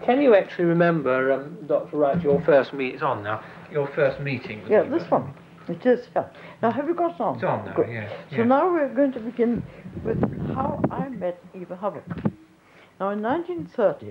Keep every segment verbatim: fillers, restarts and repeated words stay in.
can you actually remember, um, Doctor Wright, your first meet? It's on now. Your first meeting. With yeah, Eva? this one. It is. Yeah. Now, have you got on? It's on now. Good. Yes. So yes. now we're going to begin with how I met Eva Hubbock. Now, in nineteen thirty,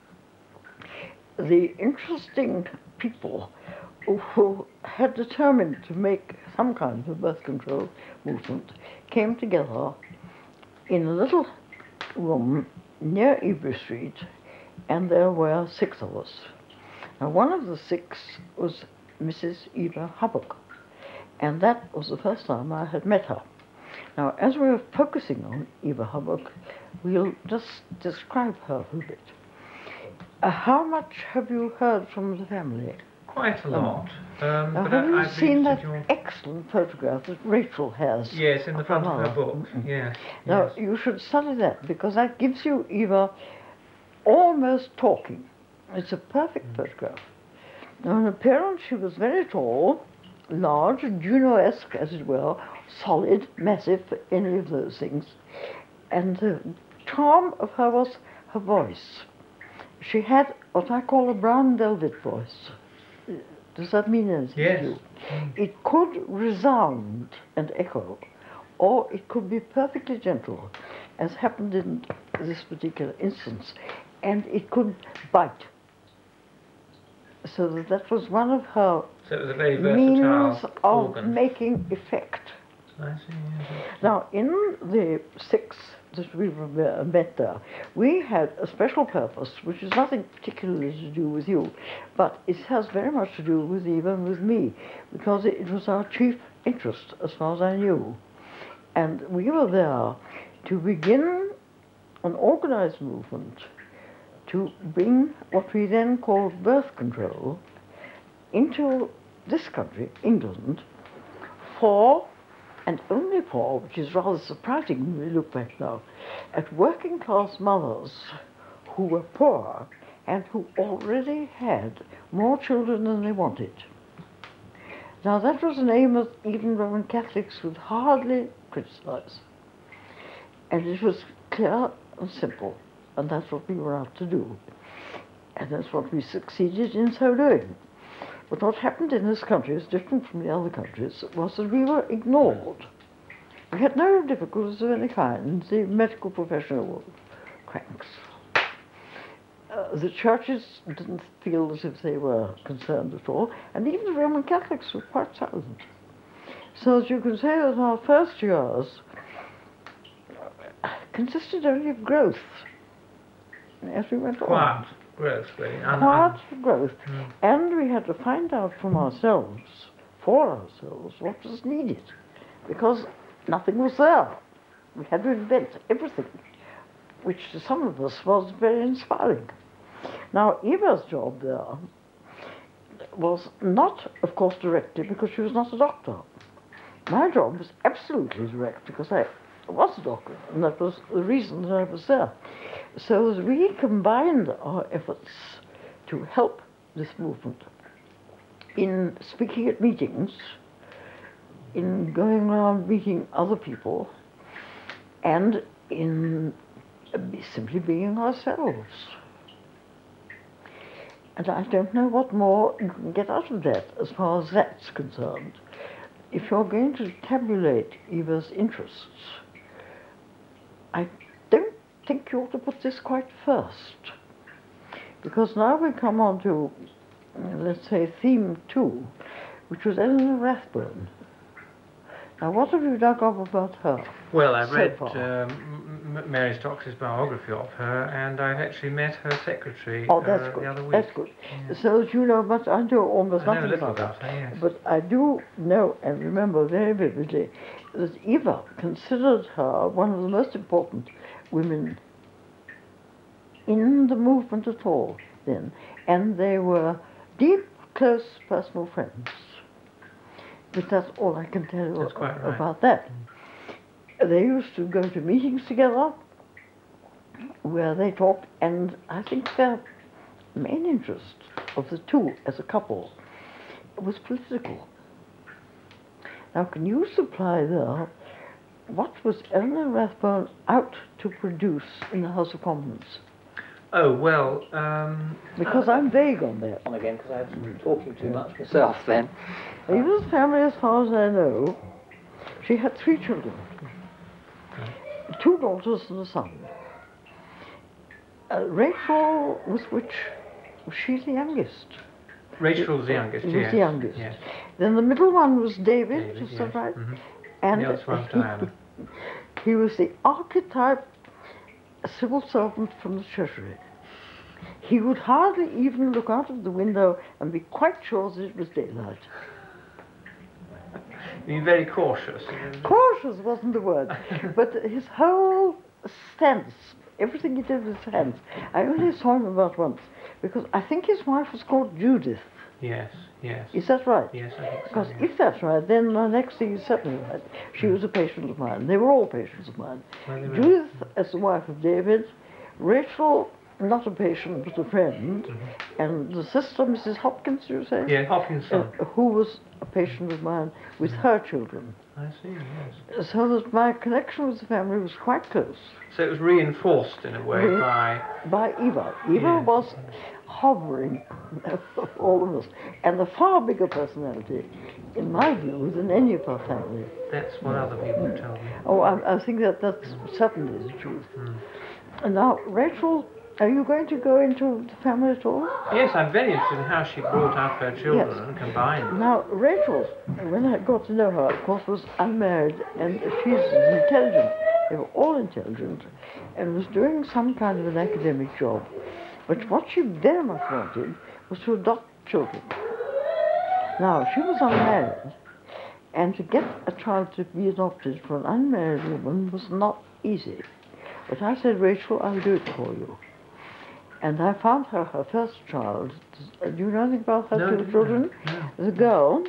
the interesting people who had determined to make some kind of birth control movement came together in a little room near Ebury Street, and there were six of us. Now, one of the six was Missus Eva Hubbock, and that was the first time I had met her. Now, as we're focusing on Eva Hubbock, we'll just describe her a little bit. Uh, how much have you heard from the family? Quite a lot. Um, Now, but have I, you I've seen that your... excellent photograph that Rachel has? Yes, in the front of her mother? book. Mm-hmm. Yes. Now, yes. you should study that, because that gives you Eva almost talking. It's a perfect mm. photograph. Now, in appearance, she was very tall, large, Juno-esque, as it were, solid, massive, any of those things. And the charm of her was her voice. She had what I call a brown velvet voice. Does that mean anything yes. to you? It could resound and echo, or it could be perfectly gentle, as happened in this particular instance, and it could bite. So that, that was one of her so it was a very means versatile of organ. making effect. I see, yes. Now, in the six that we met there, we had a special purpose, which has nothing particularly to do with you, but it has very much to do with Eva and with me, because it was our chief interest, as far as I knew. And we were there to begin an organized movement to bring what we then called birth control into this country, England, for, and only for, which is rather surprising when we look back now, at working class mothers who were poor and who already had more children than they wanted. Now, that was an aim that even Roman Catholics would hardly criticize. And it was clear and simple, and that's what we were out to do. And that's what we succeeded in so doing. But what happened in this country is different from the other countries, was that we were ignored. We had no difficulties of any kind. The medical profession were cranks. Uh, the churches didn't feel as if they were concerned at all, and even the Roman Catholics were quite silent. So as you can say that our first years consisted only of growth as we went Quiet on. growth, really. Quiet growth. Mm. And we had to find out from ourselves, for ourselves, what was needed, because nothing was there. We had to invent everything, which to some of us was very inspiring. Now, Eva's job there was not, of course, directly, because she was not a doctor. My job was absolutely direct, because I was a doctor, and that was the reason that I was there. So as we combined our efforts to help this movement in speaking at meetings, in going around meeting other people, and in simply being ourselves. And I don't know what more you can get out of that as far as that's concerned. If you're going to tabulate Eva's interests, I don't think you ought to put this quite first. Because now we come on to, let's say, theme two, which was Eleanor Rathbone. Now, what have you dug up about her? Well, I've so read far? um, Mary Stokes's biography of her, and I've actually met her secretary oh, that's uh, good. the other week. That's good. Yeah. So as you know, but I know almost I know nothing a little about about her, yes. But I do know and remember very vividly that Eva considered her one of the most important women in the movement at all then, and they were deep, close personal friends. But that's all I can tell you That's quite right. about that. Mm. They used to go to meetings together where they talked, and I think their main interest of the two as a couple was political. Now, can you supply there what was Eleanor Rathbone out to produce in the House of Commons? Oh, well, um... Because I'm vague on that. On again, because I was talking too much myself then. Eva's family, as far as I know, she had three children. Two daughters and a son. Uh, Rachel was which? She's the youngest. Rachel's the youngest, was yes. the youngest. Yes. Then the middle one was David, David, is that yes. right? Mm-hmm. And the other one's Diana. he, he was the archetype civil servant from the Treasury. He would hardly even look out of the window and be quite sure that it was daylight. Being very cautious. Cautious wasn't the word, but his whole stance, everything he did with his hands. I only saw him about once, because I think his wife was called Judith. Yes, yes. Is that right? Yes, I think so. Because yes. if that's right, then the next thing is certainly right. She was a patient of mine. They were all patients of mine. Well, they were. Judith as the wife of David, Rachel not a patient but a friend, Mm-hmm. and the sister, Missus Hopkins, you say? Yeah, Hopkinson. Uh, who was a patient of mine with her children. I see, yes. So that my connection with the family was quite close. So it was reinforced in a way Re- by... By Eva. Eva Yeah. was hovering over all of us, and a far bigger personality, in my view, than any of our family. That's what other people have told me. Oh, I, I think that that's certainly the truth. Mm. And now, Rachel, are you going to go into the family at all? Yes, I'm very interested in how she brought up her children Yes. and combined them. Now, Rachel, when I got to know her, of course, was unmarried, and she's intelligent. They were all intelligent, and was doing some kind of an academic job. But what she very much wanted was to adopt children. Now, she was unmarried, and to get a child to be adopted for an unmarried woman was not easy. But I said, Rachel, I'll do it for you. And I found her her first child. Do you know anything about her No, two no, children? no. The girl,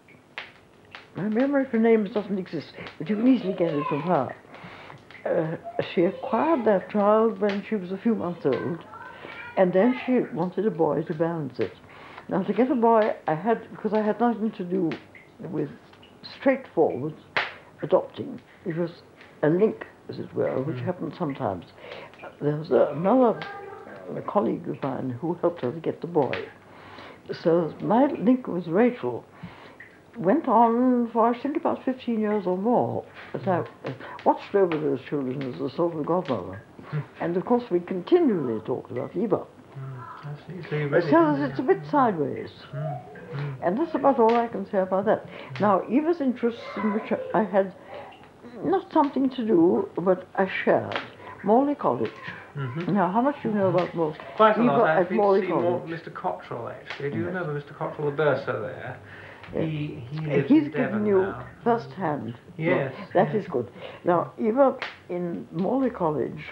my memory for names doesn't exist, but you can easily get it from her. Uh, she acquired that child when she was a few months old, and then she wanted a boy to balance it. Now, to get a boy, I had, because I had nothing to do with straightforward adopting. It was a link, as it were, which Mm. happened sometimes. There was uh, another a colleague of mine who helped her to get the boy. So my link with Rachel went on for, I think, about fifteen years or more. As I uh, watched over those children as a sort of godmother. And of course we continually talked about Eva. Mm, I see. So you read it, So didn't it's you? a bit sideways. Mm, mm. And that's about all I can say about that. Now, Eva's interests, in which I had not something to do, but I shared. Morley College. Mm-hmm. Now, how much do you know about Morley? Quite a Eva lot. I've at been to Morley see more College. Mister Cottrell, actually. Do you remember Mister Cottrell, the bursar there? Yes. He, he Uh, lives He's in given Devon you now. first hand. Yes, Well, that yes. is good. Now, Eva in Morley College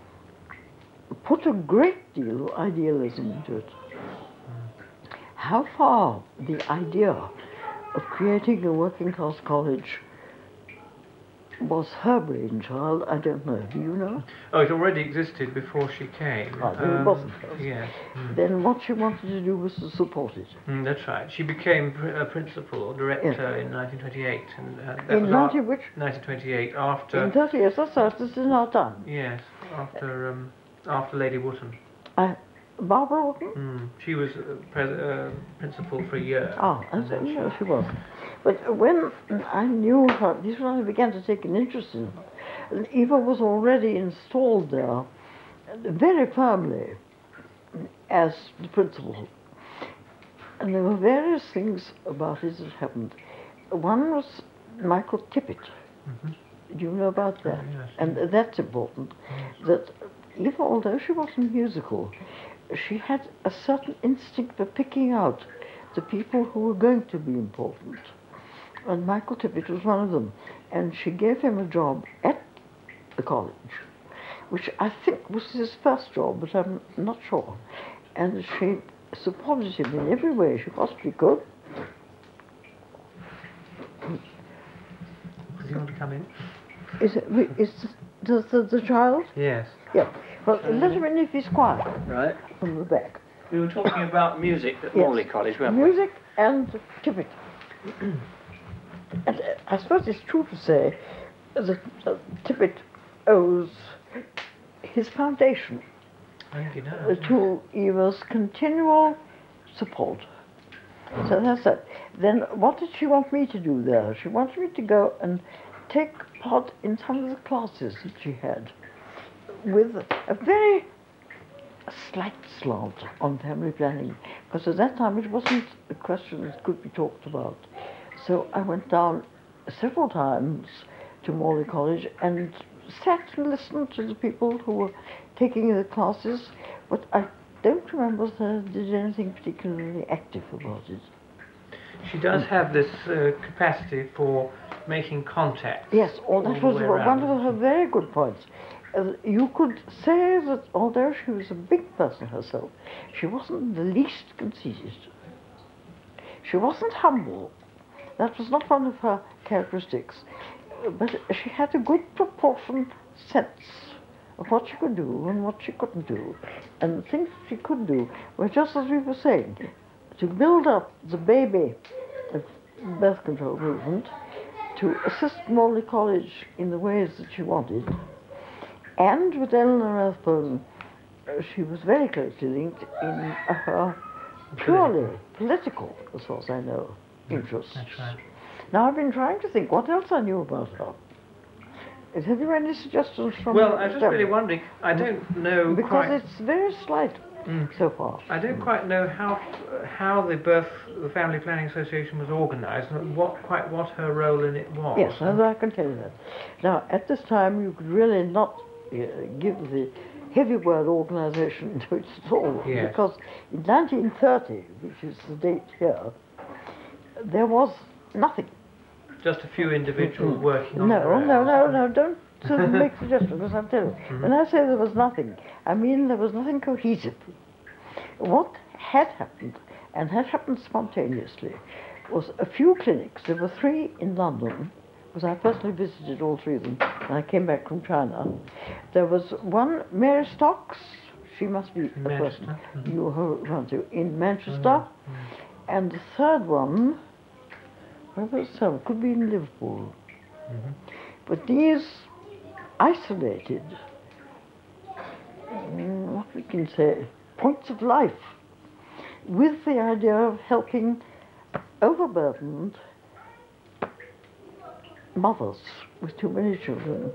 put a great deal of idealism into it. How far the idea of creating a working class college was her brainchild, I don't know. Do you know? Oh, it already existed before she came. Ah, then it wasn't hers. Yes. Mm. Then what she wanted to do was to support it. Mm, that's right. She became pr- a principal or director in nineteen twenty-eight, and uh, that In was ninety ar- which? nineteen twenty-eight after. In thirty years, that's right, this is in our time. Yes, after um, after Lady Wootton. I, Barbara Wharton? Mm. She was uh, pres- uh, principal for a year. Ah, and I then see, no, she was. But when I knew her, this was when I began to take an interest in her. And Eva was already installed there very firmly as the principal. And there were various things about it that happened. One was Michael Tippett. Mhm. Do you know about that? Oh, yes. And that's important. That Eva, although she wasn't musical, she had a certain instinct for picking out the people who were going to be important. And Michael Tippett was one of them. And she gave him a job at the college, which I think was his first job, but I'm not sure. And she supported him in every way she possibly could. Does he want to come in? Is it, is the, the, the child? Yes. Yeah. Well, let him in if he's quiet Right. from the back. We were talking about music at Yes. Morley College, weren't we? Music and Tippett. And uh, I suppose it's true to say that uh, Tippett owes his foundation think he uh, does. to Eva's continual support. So that's it. Then what did she want me to do there? She wanted me to go and take part in some of the classes that she had with a very slight slant on family planning, because at that time it wasn't a question that could be talked about. So I went down several times to Morley College and sat and listened to the people who were taking the classes, but I don't remember that I did anything particularly active about it. She does have this uh, capacity for making contact. Yes, oh, that was one of her very good points. Uh, you could say that although she was a big person herself, she wasn't the least conceited. She wasn't humble. That was not one of her characteristics. Uh, But she had a good proportioned sense of what she could do and what she couldn't do. And the things she could do were just as we were saying, to build up the baby uh, birth control movement, to assist Morley College in the ways that she wanted. And with Eleanor Rathbone, uh, she was very closely linked in her purely political, as far as I know, interests. That's right. Now I've been trying to think what else I knew about her. Is- Have you any suggestions from Well, her I was just study? really wondering, I don't know Because quite... it's very slight Mm. so far. I don't quite know how how the birth, the Family Planning Association was organised, and what quite what her role in it was. Yes, and I can tell you that. Now, at this time, you could really not uh, give the heavy word organisation to it at all, Yes. because in nineteen thirty, which is the date here, there was nothing. Just a few individuals working on No, their own. no, no, no, don't sort of make suggestions, because I'm telling you. Mm-hmm. When I say there was nothing, I mean there was nothing cohesive. What had happened, and had happened spontaneously, was a few clinics. There were three in London, because I personally visited all three of them when I came back from China. There was one, Mary Stocks, she must be In the person Manchester? you were around to, in Manchester. Mm-hmm. And the third one, where was the third? Could be in Liverpool. Mhm. But these isolated, mm, what we can say, points of life, with the idea of helping overburdened mothers with too many children,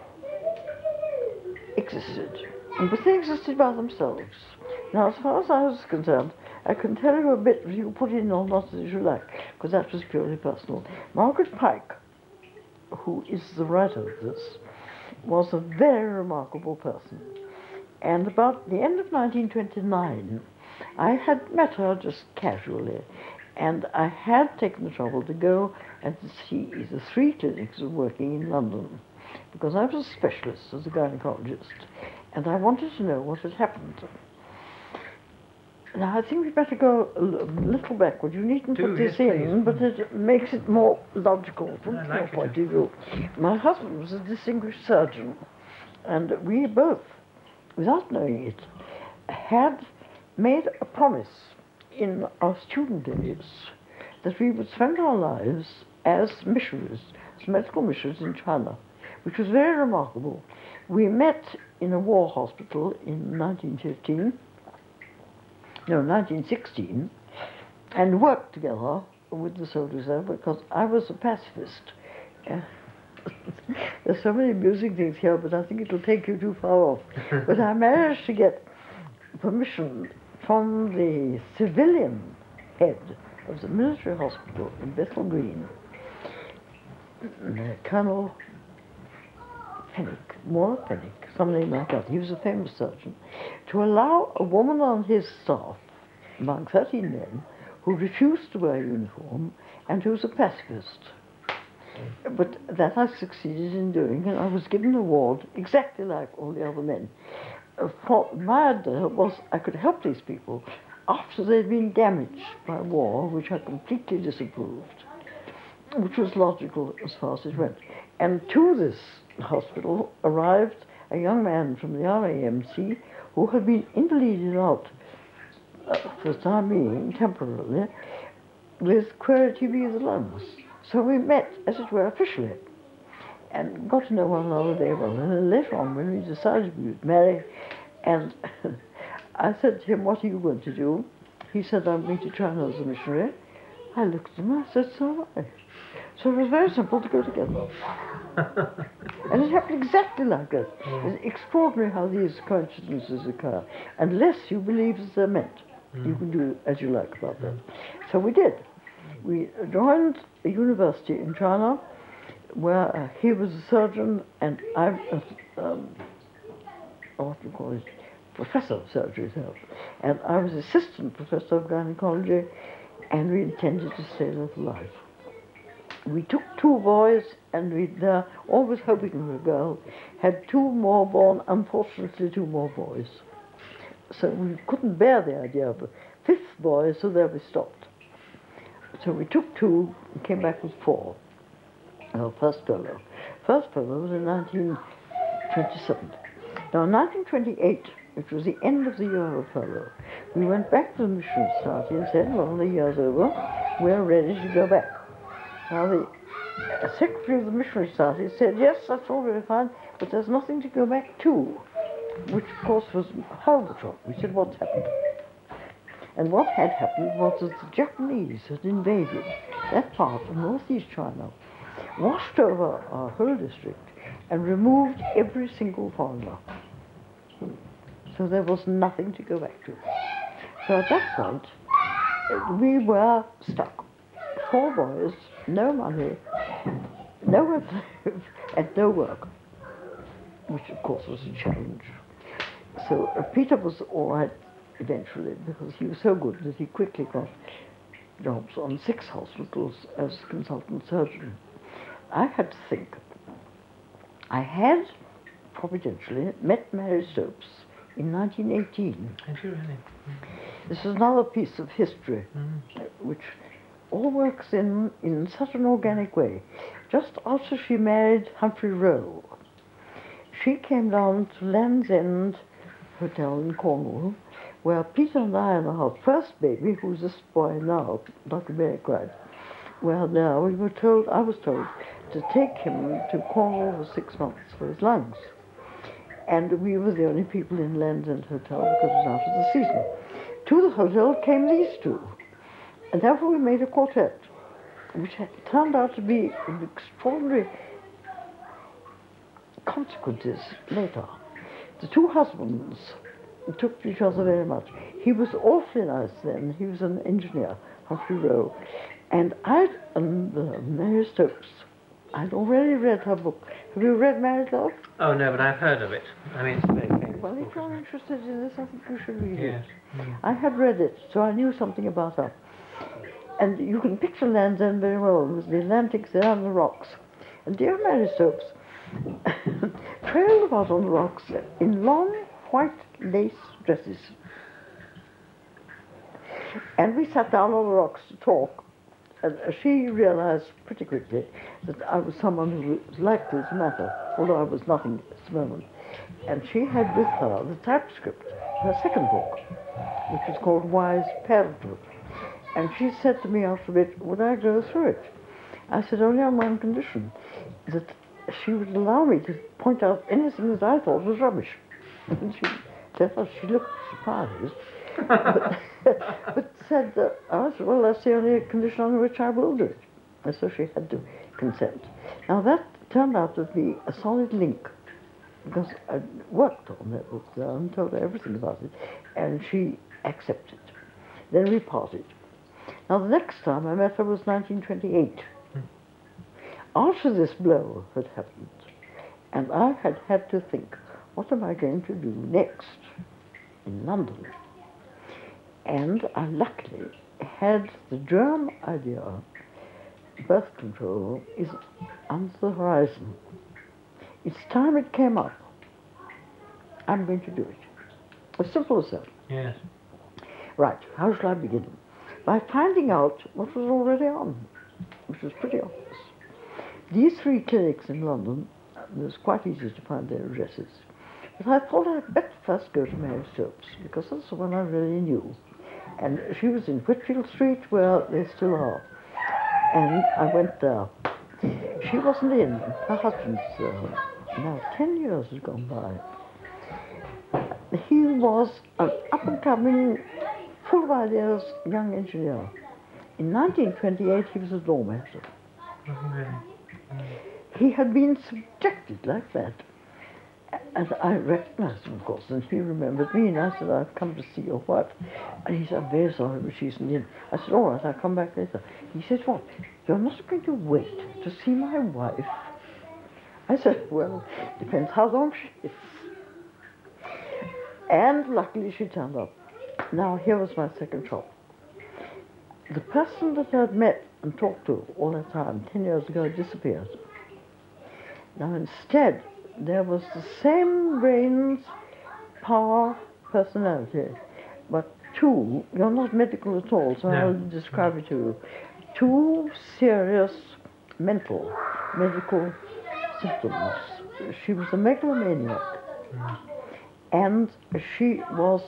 existed. But they existed by themselves. Now, as far as I was concerned, I can tell you a bit, you put in or not as you like, because that was purely personal. Margaret Pike, who is the writer of this, was a very remarkable person. And about the end of nineteen twenty-nine, I had met her just casually, and I had taken the trouble to go and to see the three clinics that were working in London, because I was a specialist as a gynecologist, and I wanted to know what had happened. Now, I think we'd better go a l- little backward. You needn't Do, put this yes, in, please. but it makes it more logical from I your like it. point of view. My husband was a distinguished surgeon, and we both, without knowing it, had made a promise in our student days that we would spend our lives as missionaries, as medical missionaries in China, which was very remarkable. We met in a war hospital in nineteen fifteen, no, nineteen sixteen, and worked together with the soldiers there, because I was a pacifist. Uh, There's so many amusing things here, but I think it'll take you too far off. But I managed to get permission from the civilian head of the military hospital in Bethnal Green, uh, Colonel Pennick, Moore Pennick, some name like that, he was a famous surgeon, to allow a woman on his staff, among thirteen men, who refused to wear uniform and who was a pacifist. But that I succeeded in doing, and I was given an award exactly like all the other men. Uh, For my idea was I could help these people after they'd been damaged by war, which I completely disapproved, which was logical as far as it went. And to this hospital arrived a young man from the R A M C who had been invalided out uh, for the time being, temporarily, with queer T B of the lungs. So we met, as it were, officially, and got to know one another very well. And then later on, when we decided we would marry, And I said to him, what are you going to do? He said, I'm going to China as a missionary. I looked at him and I said, so am I. So it was very simple to go together. And it happened exactly like that. Mm. It's extraordinary how these coincidences occur. Unless you believe that they're meant, Mm. you can do as you like about that. So we did. We joined a university in China where uh, he was a surgeon and I was, um, what do you call it, professor of surgery, so. And I was assistant professor of gynecology, and we intended to stay there for life. We took two boys, and we, uh, always hoping for a girl, had two more born, unfortunately two more boys. So we couldn't bear the idea of a fifth boy, so there we stopped. So we took two and came back with four. Our first fellow. First fellow was in nineteen twenty-seven. Now in nineteen twenty-eight, which was the end of the year of fellow, we went back to the Mission Society and said, well, the year's over, we're ready to go back. Now the secretary of the Missionary Society said, yes, that's all very fine, but there's nothing to go back to, which of course was a horrible shock. We said, what's happened? And what had happened was that the Japanese had invaded that part of northeast China, washed over our whole district, and removed every single foreigner. So there was nothing to go back to. So at that point, we were stuck. Four boys, no money, nowhere to live, and no work, which of course was a challenge. So uh, Peter was all right eventually, because he was so good that he quickly got jobs on six hospitals as consultant surgeon. I had to think. I had, providentially, met Mary Stopes in nineteen eighteen. And you really? This is another piece of history, Mm. which all works in, in such an organic way. Just after she married Humphrey Rowe, she came down to Land's End Hotel in Cornwall, where Peter and I and our first baby, who's this boy now, Doctor Mary cried, well, now we were told, I was told, to take him to Cornwall for six months for his lungs. And we were the only people in Land's End Hotel because it was after the season. To the hotel came these two. And therefore we made a quartet, which had turned out to be of extraordinary consequences later. The two husbands took to each other very much. He was awfully nice then. He was an engineer, Humphrey Rowe. And I'd, and uh, Mary Stopes, I'd already read her book. Have you read Married Love? Oh no, but I've heard of it. I mean, it's a very famous Well, book, if you're isn't it? interested in this, I think you should read Yes. it. Mm. I had read it, so I knew something about her. And you can picture Land's End very well, with the Atlantic there on the rocks. And dear Mary Stopes trailed about on the rocks in long white lace dresses. And we sat down on the rocks to talk. And she realized pretty quickly that I was someone who was likely to matter, although I was nothing at the moment. And she had with her the typescript, her second book, which was called Wise Parenthood. And she said to me after a bit, would I go through it? I said, only on one condition, that she would allow me to point out anything that I thought was rubbish. And she, therefore she looked surprised, but, but said, that, I said, well, that's the only condition on which I will do it. And so she had to consent. Now that turned out to be a solid link, because I worked on that book there and told her everything about it, and she accepted. Then we parted. Now the next time I met her was nineteen twenty-eight. Hmm. After this blow had happened, and I had had to think, what am I going to do next in London? And I luckily had the germ idea, birth control is on the horizon. It's time it came up. I'm going to do it. As simple as that. Yes. Right, how shall I begin? By finding out what was already on, which was pretty obvious. These three clinics in London, it was quite easy to find their addresses. But I thought I'd better first go to Mary Stopes, because that's the one I really knew. And she was in Whitfield Street, where they still are. And I went there. She wasn't in. Her husband's there. Now, ten years had gone by. he was an up-and-coming, full of ideas young engineer. In nineteen twenty-eight, he was a doormaster. Was he really? He had been subjected like that. And I recognized him, of course, and he remembered me, and I said, I've come to see your wife. And he said, I'm very sorry, but she's in. I said, all right, I'll come back later. He said, what, you're not going to wait to see my wife? I said, well, depends how long she is. And luckily she turned up. Now, here was my second shock. The person that I'd met and talked to all that time, ten years ago, disappeared. Now, instead, there was the same brains, power, personality, but two, you're not medical at all, so No. I'll describe it to you, two serious mental, medical symptoms. She was a megalomaniac, Mm. and she was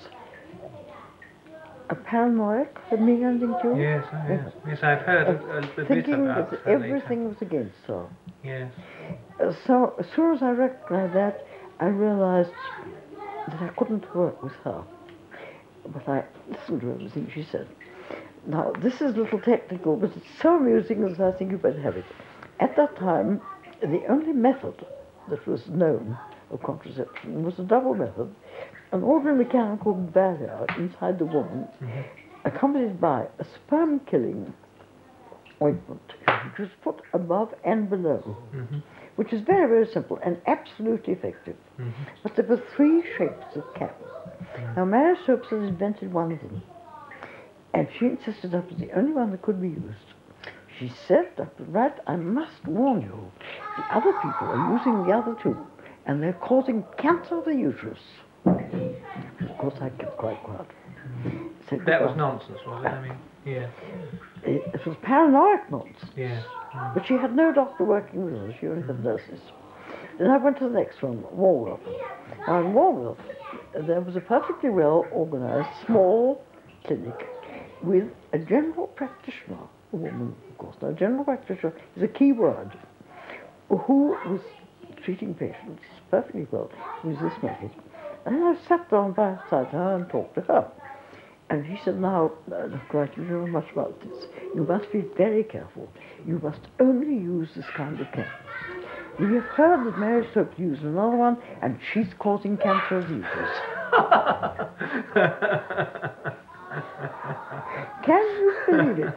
a paranoic, had mean anything to you? Yes, oh, yes. Yes, I've heard a, a bit Thinking about that her everything later. was against her. Yes. Uh, so as soon as I recognized that, I realized that I couldn't work with her. But I listened to everything she said. Now, this is a little technical, but it's so amusing that I think you better have it. At that time, the only method that was known of contraception was a double method, an ordinary mechanical barrier inside the woman, Mm-hmm. accompanied by a sperm-killing ointment, which was put above and below, Mm-hmm. which is very, very simple and absolutely effective. Mm-hmm. But there were three shapes of cap. Now, Mary Stopes had invented one of them, and she insisted that was the only one that could be used. She said, Doctor Wright, I must warn you, the other people are using the other two, and they're causing cancer of the uterus. Of course, I kept quite quiet. Said, That was "Goodbye." nonsense, was it? I mean, yeah. It, it was paranoid nonsense. Yes. Mm. But she had no doctor working with her, she only had nurses. Then I went to the next one, Walworth. Now in Walworth, there was a perfectly well organized small clinic with a general practitioner, a woman, of course. Now, general practitioner is a key word, who was treating patients perfectly well with this method. And I sat down beside her and talked to her. And she said, now, uh, Doctor Wright, you know much about this. You must be very careful. You must only use this kind of cap. We have heard that Mary Stopes used another one, and she's causing cancer of the uterus. Can you believe it?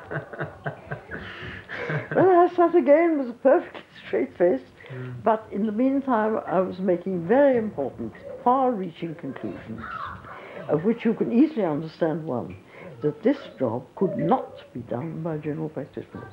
Well, I sat again with a perfectly straight face, Mm. but in the meantime, I was making very important, far-reaching conclusions, of which you can easily understand one, that this job could not be done by general practitioners.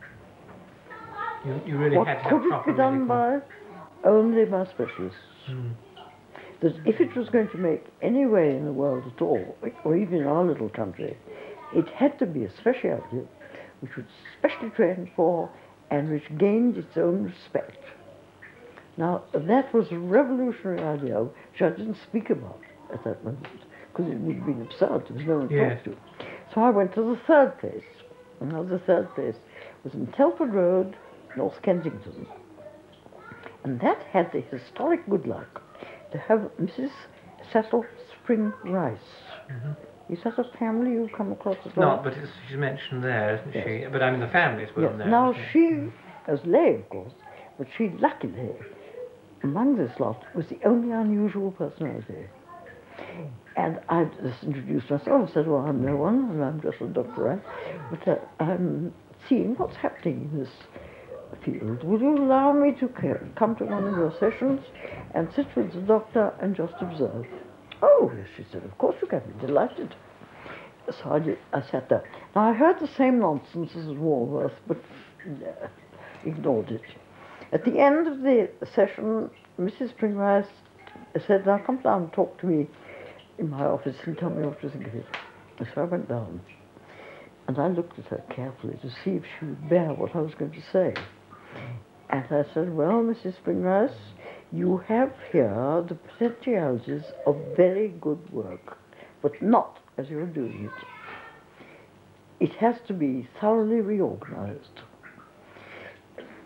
You, you really What had to have could it proper be done medical- by? Only by specialists. Mm. That if it was going to make any way in the world at all, or even in our little country, it had to be a specialty which was specially trained for and which gained its own respect. Now, that was a revolutionary idea, which I didn't speak about at that moment, because it would have been absurd. There was no one to Yes. talk to. So I went to the third place. And now the third place was in Telford Road, North Kensington. And that had the historic good luck to have Missus Cecil Spring Rice. Mm-hmm. Is that a family you've come across at all? Not, but it's, she's mentioned there, isn't Yes. she? But I mean, the family's well Yes. known. Now isn't it? she, as lay of course, but she luckily, among this lot, was the only unusual personality. And I just introduced myself and said, well, I'm no one, and I'm just a doctor, right? But uh, I'm seeing what's happening in this field. Will you allow me to ca- come to one of your sessions and sit with the doctor and just observe? Oh, yes, she said, of course you can be delighted. So I, did, I sat there. Now, I heard the same nonsense as at Walworth, but uh, ignored it. At the end of the session, Missus Springrice said, now come down and talk to me in my office and tell me what you think of it. And so I went down, and I looked at her carefully to see if she would bear what I was going to say. And I said, well, Missus Springrice, you have here the potentialities of very good work, but not as you're doing it. It has to be thoroughly reorganized.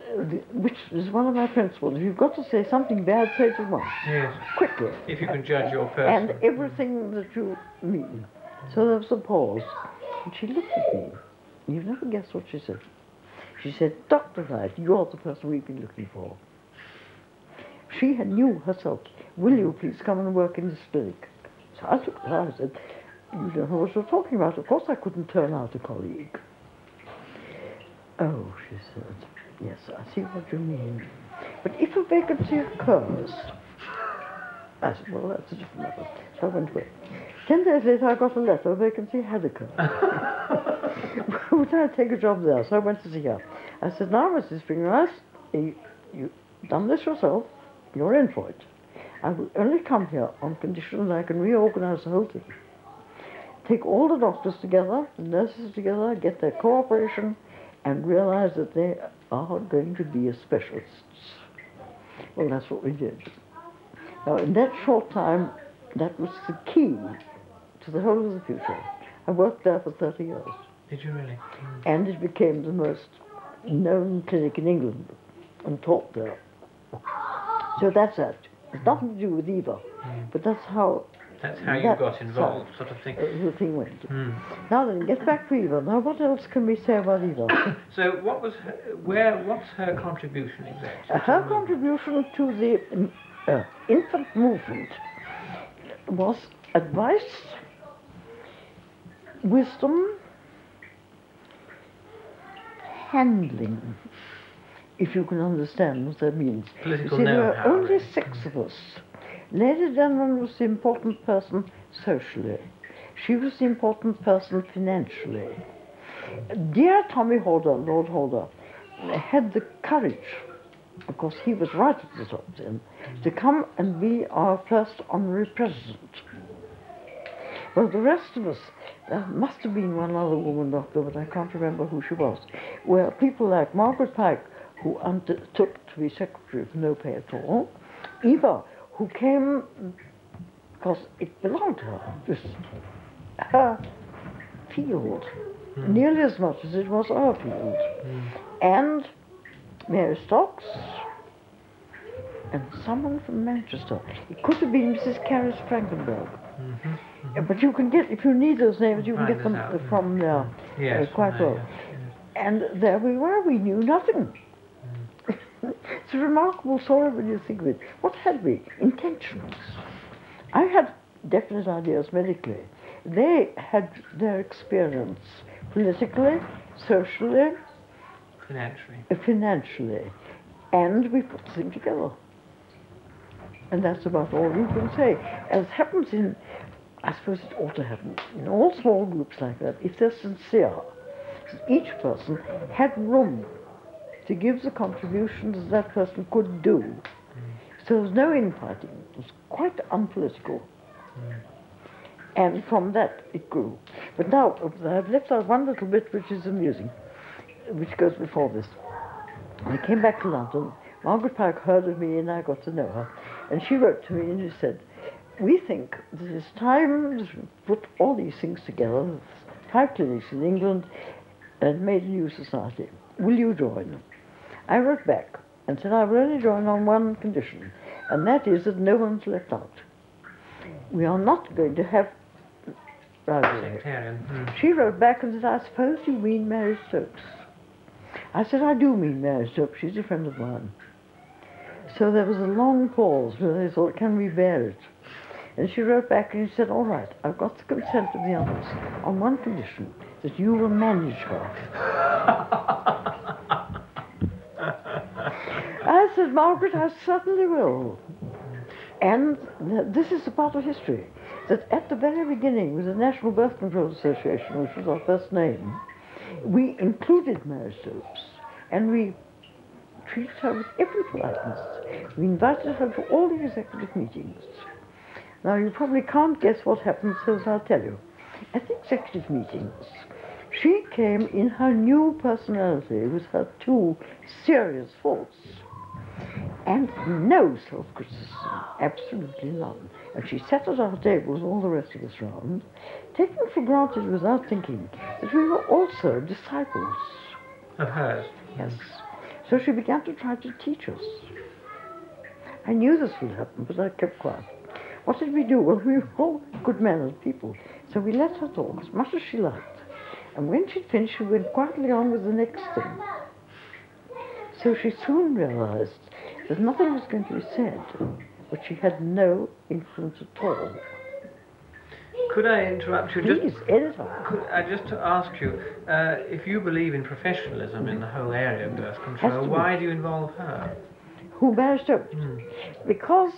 the, which is one of my principles. If you've got to say something bad, say it at once. Yes. Quickly. If you can judge your person. And everything that you mean. So there was a pause. And she looked at me. You've never guessed what she said. She said, Doctor Wright, you're the person we've been looking for. She had knew herself. Will you please come and work in this clinic? So I looked at her and said, you don't know what you're talking about. Of course I couldn't turn out a colleague. Oh, she said, yes, I see what you mean. But if a vacancy occurs, I said, well, that's a different matter. So I went away. Ten days later, I got a letter, a vacancy had occurred. Would I take a job there? So I went to see her. I said, now, Missus Springrice, you, you've done this yourself, you're in for it. I will only come here on condition that I can reorganize the whole thing. Take all the doctors together, the nurses together, get their cooperation, and realize that they are going to be as specialists. Well, that's what we did. Now, in that short time, that was the key to the whole of the future. I worked there for thirty years. Did you really? Mm. And it became the most known clinic in England and taught there. So that's that. It's nothing to do with Eva, Mm. but that's how That's how you That's got involved, how, sort of thing. uh, the thing went. Mm. Now then, get back to Eva. Now, what else can we say about Eva? So, what was her, where? What's her contribution exactly? Uh, her contribution to the um, uh, infant movement was advice, wisdom, handling, if you can understand what that means. Political See, there know-how, were only really. six of us. Lady Denman was the important person socially. She was the important person financially. Dear Tommy Horder, Lord Horder, had the courage, of course he was right at the top then, to come and be our first honorary president. Well, the rest of us, there must have been one other woman doctor, but I can't remember who she was, were people like Margaret Pike, who undertook to be secretary for no pay at all, Eva, who came because it belonged to her, it was her field, Mm. nearly as much as it was our field, Mm. and Mary Stocks, and someone from Manchester. It could have been Missus Carys Frankenberg. Mm-hmm. Uh, But you can get, if you need those names, you can Find get them this out, uh, yeah. from there Yes, uh, quite from well. there, yes, And there we were, we knew nothing. It's a remarkable story when you think of it. What had we? Intentions. I had definite ideas medically. They had their experience politically, socially, yes. Financially. uh, financially. And we put the thing together. And that's about all you can say. As happens in, I suppose it ought to happen, in all small groups like that, if they're sincere, each person had room to give the contributions that person could do. Mm. So there was no infighting. It was quite unpolitical. Mm. And from that it grew. But now, I've left out one little bit which is amusing, which goes before this. I came back to London. Margaret Pike heard of me and I got to know her. And she wrote to me and she said, we think that it's time to put all these things together, five clinics in England, and made a new society. Will you join? I wrote back and said I will only join on one condition, and that is that no one's left out. We are not going to have rivalry. Sectarian. Mm. She wrote back and said, I suppose you mean Mary Stokes. I said, I do mean Mary Stokes, she's a friend of mine. So there was a long pause where they thought, can we bear it? And she wrote back and she said, all right, I've got the consent of the others on one condition, that you will manage her. I said, Margaret, I certainly will. And th- this is a part of history, that at the very beginning with the National Birth Control Association, which was our first name, we included Mary Stokes, and we treated her with every politeness. We invited her to all the executive meetings. Now, you probably can't guess what happened, so I'll tell you. At the executive meetings, she came in her new personality with her two serious faults. And no self-criticism, absolutely none. And she sat at our table with all the rest of us round, taking for granted without thinking that we were also disciples. Of hers. Yes. So she began to try to teach us. I knew this would happen, but I kept quiet. What did we do? Well, we were all good-mannered people, so we let her talk as much as she liked. And when she'd finished, she went quietly on with the next thing. So she soon realized that nothing was going to be said, but she had no influence at all. Could I interrupt you? Please, just, editor. Could I just to ask you, uh, if you believe in professionalism in the whole area of birth control, why do you involve her? Who managed to? Mm. Because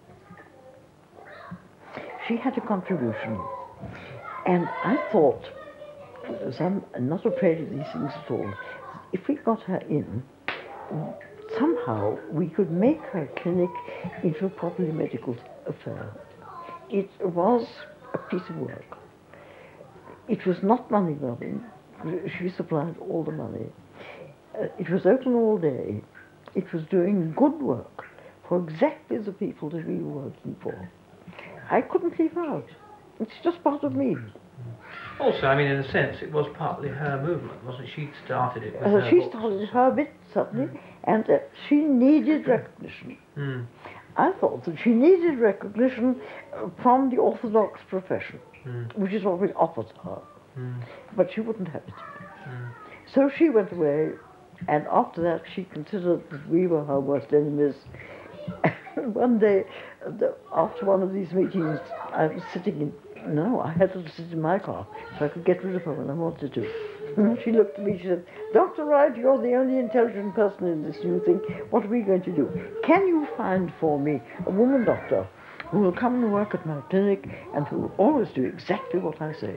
she had a contribution, and I thought, as I'm not afraid of these things at all, if we got her in, somehow we could make her clinic into a properly medical affair. It was a piece of work. It was not money grubbing. She supplied all the money. Uh, it was open all day. It was doing good work for exactly the people that we were working for. I couldn't leave her out. It's just part of me. Also, I mean, in a sense, it was partly her movement, wasn't it? She started it with Uh, her she books. started her bit, certainly, and uh, she needed recognition. Mm. I thought that she needed recognition uh, from the orthodox profession, Mm. which is what we offered her, Mm. but she wouldn't have it. Mm. So she went away, and after that she considered that we were her worst enemies. One day, uh, the, after one of these meetings, I was sitting in, no, I had to sit in my car, so I could get rid of her when I wanted to. She looked at me, she said, Doctor Wright, you're the only intelligent person in this new thing. What are we going to do? Can you find for me a woman doctor who will come and work at my clinic and who will always do exactly what I say?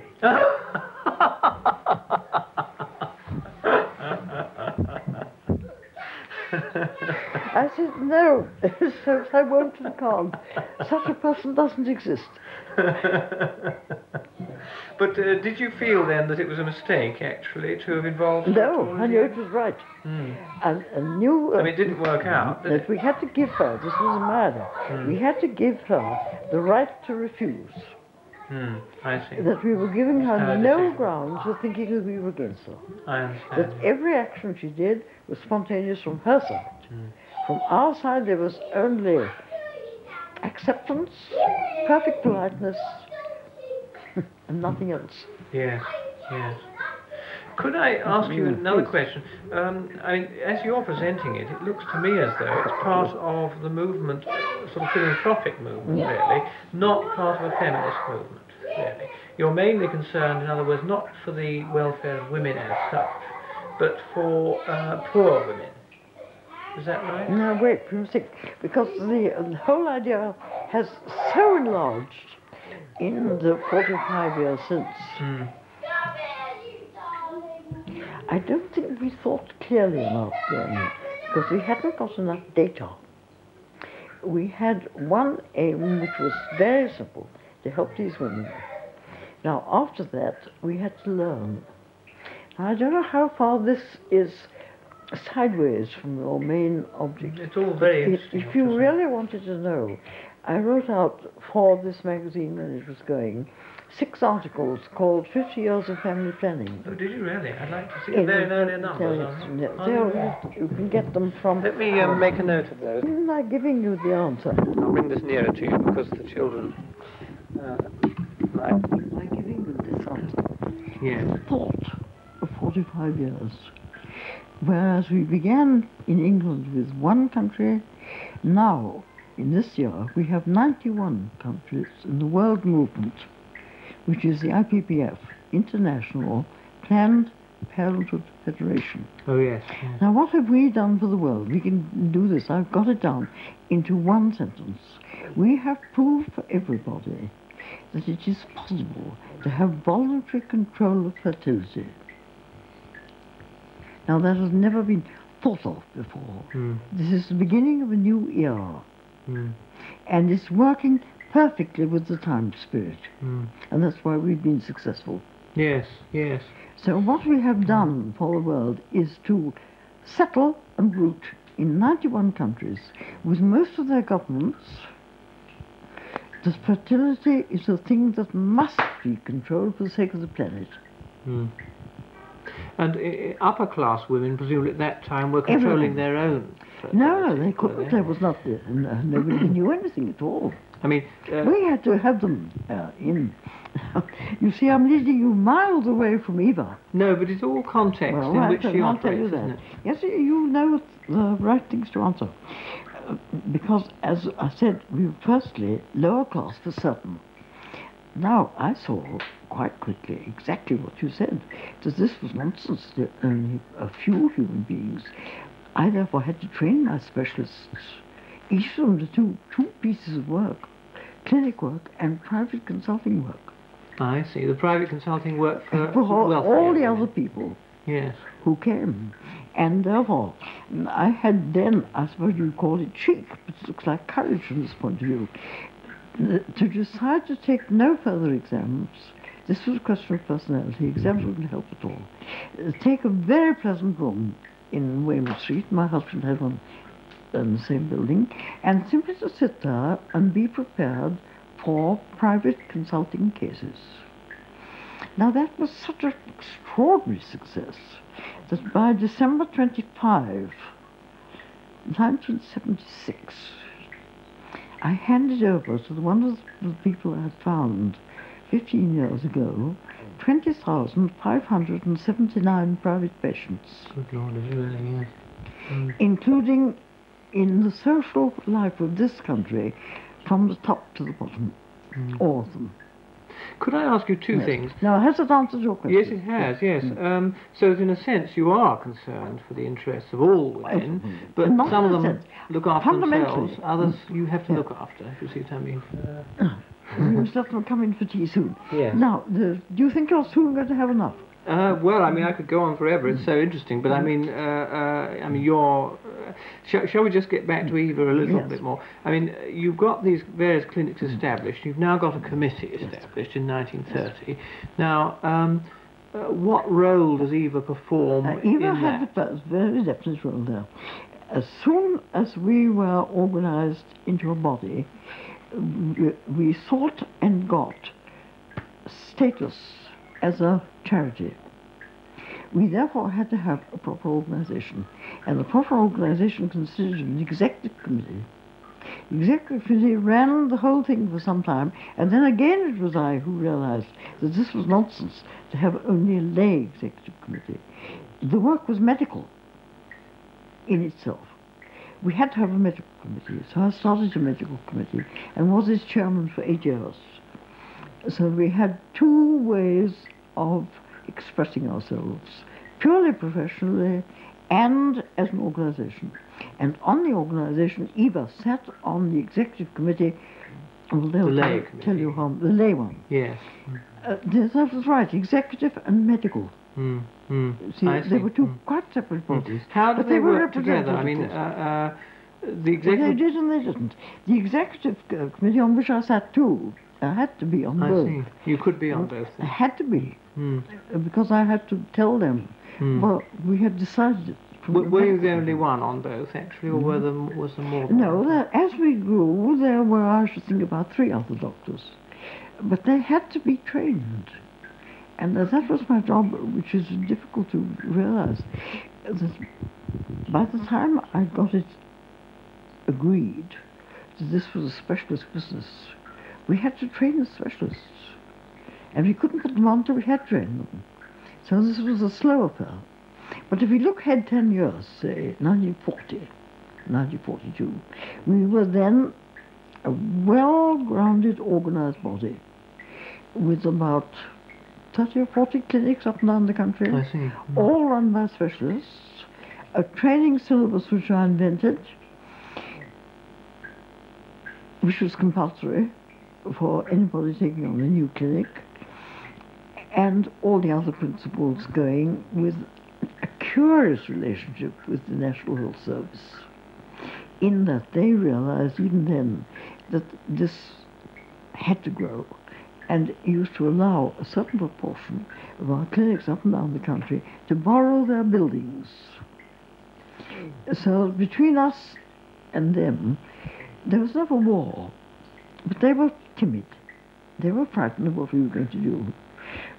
I said, no, so I won't and can't. Such a person doesn't exist. But uh, did you feel then that it was a mistake, actually, to have involved her at No, all I in knew the it end? was right. Mm. And I knew uh, I mean, it didn't work out, did that it? we had to give her, this was a murder, Mm. we had to give her the right to refuse. Mm. I see. That we were giving her Her no decision. grounds for thinking that we were against her. I That understand. every action she did was spontaneous from her side. Mm. From our side there was only acceptance, perfect politeness, and nothing else. Yes, yes. Could I ask you Mm, another please. question? Um, I mean, as you're presenting it, it looks to me as though it's part of the movement, sort of philanthropic movement, really, not part of a feminist movement, really. You're mainly concerned, in other words, not for the welfare of women as such, but for uh, poor women. Is that right? No, wait, for a sec, because the, uh, the whole idea has so enlarged in the forty-five years since. Mm. I don't think we thought clearly enough then, because we hadn't got enough data. We had one aim which was very simple, to help these women. Now after that we had to learn. Now, I don't know how far this is sideways from your main object. It's all very If, interesting. if you isn't it? really wanted to know, I wrote out for this magazine when it was going six articles called fifty years of Family Planning. Oh, did you really? I'd like to see In- very earlier numbers. Yes, on yes, it. they're- you can get them from... Let me um, make a note of those. Isn't I giving you the answer? I'll bring this nearer to you because the children. Uh, like. Am I giving you this answer? Yes. Thought of forty-five years. Whereas we began in England with one country, now, in this year, we have ninety-one countries in the world movement, which is the I P P F, International Planned Parenthood Federation. Oh yes. yes. Now, what have we done for the world? We can do this. I've got it down into one sentence. We have proved for everybody that it is possible to have voluntary control of fertility. Now, that has never been thought of before. Mm. This is the beginning of a new era, Mm. and it's working perfectly with the time spirit, Mm. and that's why we've been successful. Yes. Yes. So what we have done for the world is to settle and root in ninety-one countries with most of their governments that fertility is a thing that must be controlled for the sake of the planet. Mm. And uh, upper class women, presumably at that time, were controlling Everyone. their own. No, fertility, they were couldn't. they? There was not. Uh, no, nobody knew anything at all. I mean, uh, We had to have them uh, in. You see, I'm leading you miles away from Eva. no, but it's all context Well, in right, which she I'll tell you operates, isn't that. it? Yes, you- you know the right things to answer. Uh, because, as I said, we were firstly lower class for certain. Now, I saw quite quickly exactly what you said, that this was nonsense. There were only a few human beings. I therefore had to train my specialists, each of them to do two pieces of work, clinic work and private consulting work. I see. The private consulting work for, For all, wealthier all the women. other people Yes. who came. And therefore, I had then, I suppose you'd call it cheek, but it looks like courage from this point of view, th- to decide to take no further exams. This was a question of personality. Exams wouldn't help at all. Uh, Take a very pleasant room in Weymouth Street. My husband had one in the same building. And simply to sit there and be prepared for private consulting cases. Now that was such an extraordinary success that by December twenty-fifth, nineteen seventy-six, I handed over to the one of the people I had found fifteen years ago, twenty thousand five hundred seventy-nine private patients, Good Lord, is it really? Yes. Mm. including in the social life of this country, from the top to the bottom, Mm. all of them. Could I ask you two Yes. things? Now, has it answered your question? Yes, it has, yes. Um, so, in a sense, you are concerned for the interests of all women, Well, but not some of in a them sense. look after Fundamentally. themselves, others you have to Yeah. look after, if you see what I mean. We must let them come in for tea soon. Yes. Now, the, do you think you're soon going to have enough? Uh, well, I mean, I could go on forever. It's so interesting, but I mean, uh, uh, I mean, you're. Uh, sh- shall we just get back to Eva a little Yes. bit more? I mean, uh, you've got these various clinics established. You've now got a committee established in nineteen thirty. Now, um, uh, what role does Eva perform Uh, in Eva had that? a very definite role there. As soon as we were organized into a body, we, we sought and got status as a charity. We therefore had to have a proper organization, and the proper organization consisted of an executive committee. The executive committee ran the whole thing for some time, and then again it was I who realized that this was nonsense to have only a lay executive committee. The work was medical in itself. We had to have a medical committee, so I started a medical committee and was its chairman for eight years. So we had two ways of expressing ourselves, purely professionally and as an organization. And on the organization, Eva sat on the executive committee, well, they'll The lay tell, committee. tell you how, the lay one. Yes. Uh, yes, that was right, executive and medical. Mm. Mm. See, I they see. were two Mm. quite separate bodies. How do but they, they were work together? I represented, mean, of uh, course. uh, the Well, they executive. did and they didn't. The executive uh, committee on which I sat too, I had to be on I both. see. You could be on both. I Then. had to be, Mm. uh, because I had to tell them, Mm. well, we had decided. from W- were you the medical only point one on both, actually, or were there, m- was there more? of view. than No, one? there, as we grew, there were, I should think, about three other doctors. But they had to be trained. And uh, that was my job, which is difficult to realize. That by the time I got it agreed that this was a specialist business, we had to train the specialists. And we couldn't put them on till we had trained them. So this was a slow affair. But if we look ahead ten years, say nineteen forty, nineteen forty-two, we were then a well-grounded, organized body with about thirty or forty clinics up and down the country, I see. Mm. all run by specialists, a training syllabus which I invented, which was compulsory for anybody taking on a new clinic, and all the other principles going with a curious relationship with the National Health Service, in that they realized even then that this had to grow, and used to allow a certain proportion of our clinics up and down the country to borrow their buildings. So between us and them, there was never war, but they were timid. They were frightened of what we were going to do.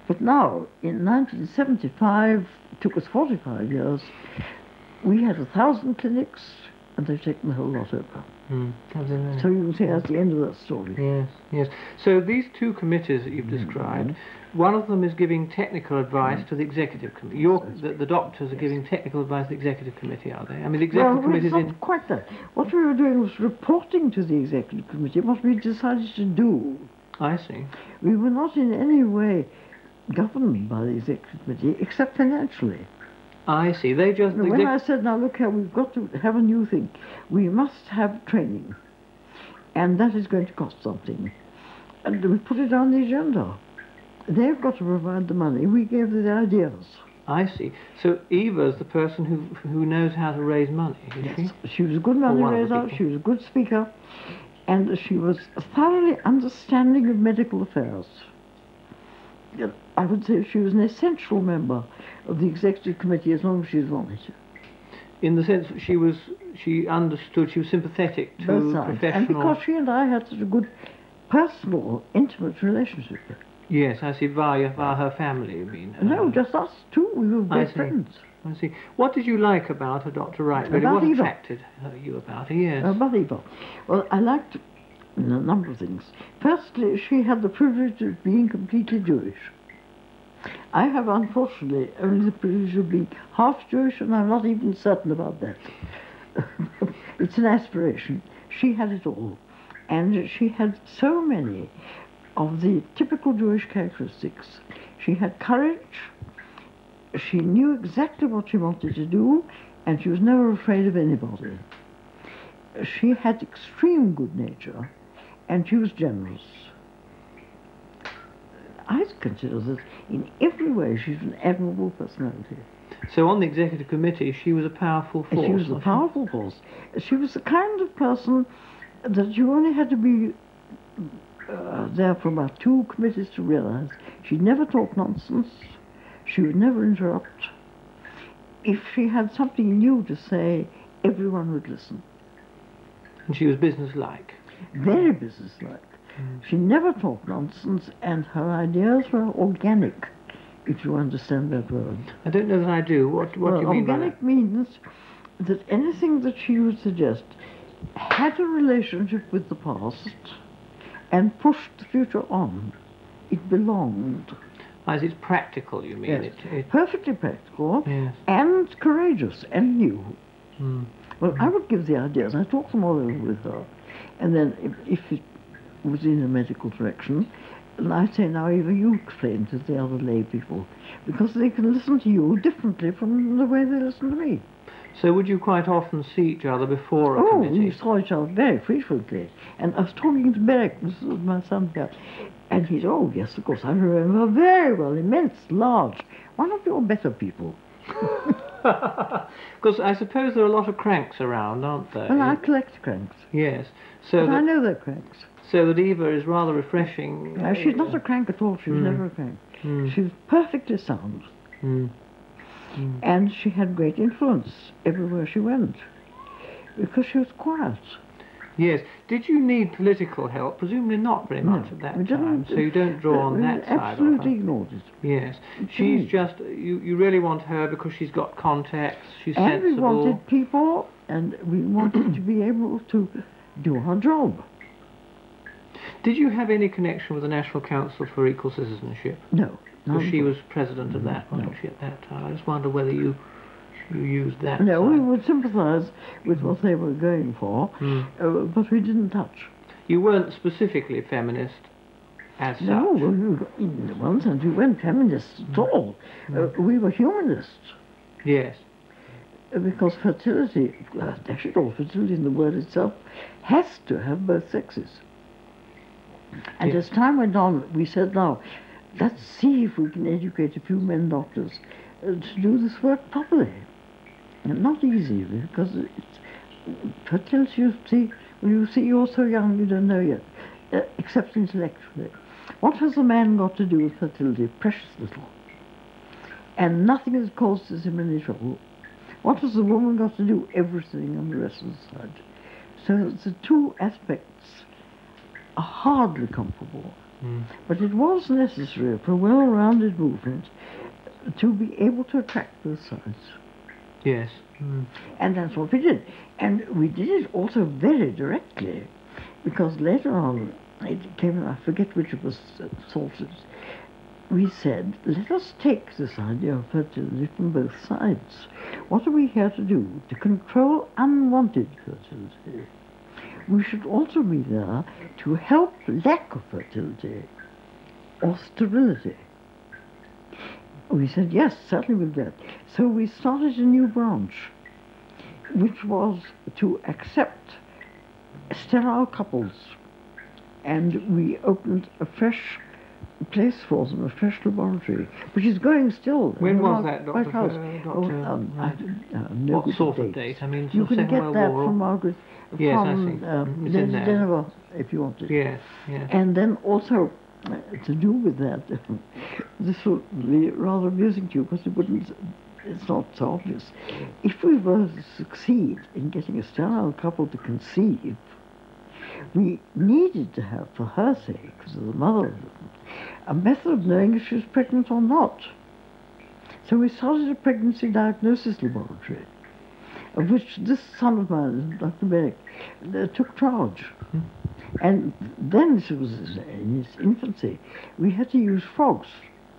But now, in nineteen seventy-five, it took us forty-five years, we had a thousand clinics, and they've taken the whole lot over. Mm. Absolutely. So you can say that's the end of that story. Yes, yes. So these two committees that you've described, Mm-hmm. one of them is giving technical advice to the executive committee. Your, the, the doctors are giving technical advice to the executive committee, are they? I mean, the executive Well, committee it's is not in... quite that. What we were doing was reporting to the executive committee what we decided to do. I see. We were not in any way governed by the executive committee, except financially. I see. They just... The When exec- I said, now look here, we've got to have a new thing. We must have training. And that is going to cost something. And we put it on the agenda. They've got to provide the money. We gave them the ideas. I see. So Eva is the person who who knows how to raise money, is Yes. she? She was a good money one of the raiser, people. she was a good speaker, and she was thoroughly understanding of medical affairs. Yeah, I would say she was an essential member of the executive committee as long as she was on it. In the sense that she was, she understood, she was sympathetic to Both sides. professional... And because she and I had such a good personal, intimate relationship. Yes, I see, via, via her family, you mean? No, Uh, just us two. We were I great see. friends. I see. What did you like about her, Doctor Wright? Really? About What Eva. attracted her, you about her? Yes. Uh, but Eva. Well, I liked a number of things. Firstly, she had the privilege of being completely Jewish. I have, unfortunately, only the privilege of being half Jewish, and I'm not even certain about that. It's an aspiration. She had it all. And she had so many of the typical Jewish characteristics. She had courage, she knew exactly what she wanted to do, and she was never afraid of anybody. She had extreme good nature, and she was generous. I consider that in every way she's an admirable personality. So on the executive committee, she was a powerful force. She was a wasn't powerful force. She was the kind of person that you only had to be uh, there for about two committees to realize. She'd never talk nonsense. She would never interrupt. If she had something new to say, everyone would listen. And she was businesslike. Very businesslike. Mm. She never talked nonsense, and her ideas were organic, if you understand that word. I don't know that I do. What, what well, do you mean by organic that? means that anything that she would suggest had a relationship with the past and pushed the future on. It belonged. As it's practical, you mean? Yes. It, it, Perfectly practical yes. and courageous and new. Mm. Well, I would give the ideas. I talked them all over with her. And then if, if it was in a medical direction, and I say, now, Eva, you explain to the other lay people, because they can listen to you differently from the way they listen to me. So would you quite often see each other before a Oh, committee? we saw each other very frequently. And I was talking to Berek, this was my son here, and he said, oh, yes, of course, I remember her very well, immense, large, one of your better people. Because I suppose there are a lot of cranks around, aren't there? Well, I collect cranks, Yes. So but I that, know they're cranks. so that Eva is rather refreshing. Now, she's not a crank at all, she was Mm. never a crank. Mm. She was perfectly sound, Mm. Mm. and she had great influence everywhere she went, because she was quiet. Yes. Did you need political help? Presumably not very much No, at that we time. didn't- So you don't draw on we that side of absolutely her. ignored it. Yes. We She's didn't. just, you, you really want her because she's got contacts, she's And we sensible. wanted people, and we wanted to be able to do our job. Did you have any connection with the National Council for Equal Citizenship? No. Because none she at all. was president of that, wasn't No. she, at that time? I just wonder whether you you used that No, we side. would sympathise with what they were going for, Mm. uh, but we didn't touch. You weren't specifically feminist as No, such. we were, in one sense, we weren't feminists at all. Uh, we were humanists, Yes. uh, because fertility, uh, actually all fertility in the word itself, has to have both sexes. And Yes. as time went on, we said, now, let's see if we can educate a few men doctors uh, to do this work properly. And not easy, because it's, fertility, you see, when you see you're so young, you don't know yet, uh, except intellectually. What has a man got to do with fertility? Precious little. And nothing has caused him any trouble. What has the woman got to do? Everything on the rest of the side. So the two aspects are hardly comparable. Mm. But it was necessary for a well-rounded movement to be able to attract both sides. Yes. Mm. And that's what we did. And we did it also very directly, because later on, it came, I forget which of the sources, we said, let us take this idea of fertility from both sides. What are we here to do? To control unwanted fertility. We should also be there to help lack of fertility or sterility. We said, yes, certainly we'll do that. So we started a new branch, which was to accept sterile couples. And we opened a fresh place for them, a fresh laboratory, which is going still. When was White that, Doctor House. Uh, Oh, Doctor um, I, uh, no what good sort of date. date? I mean, You sort of can Second get World that War. from Margaret, Yes, I from see. uh, Mm, it's in Lady there. Denver, if you want it. Yes, yes. And then also, uh, to do with that, this will be rather amusing to you, because it wouldn't, it's not so obvious. If we were to succeed in getting a sterile couple to conceive, we needed to have, for her sake, because of the mother of them, a method of knowing if she was pregnant or not. So we started a pregnancy diagnosis laboratory, of which this son of mine, Doctor Merrick, uh, took charge. Mm. And then, this was in its infancy, we had to use frogs.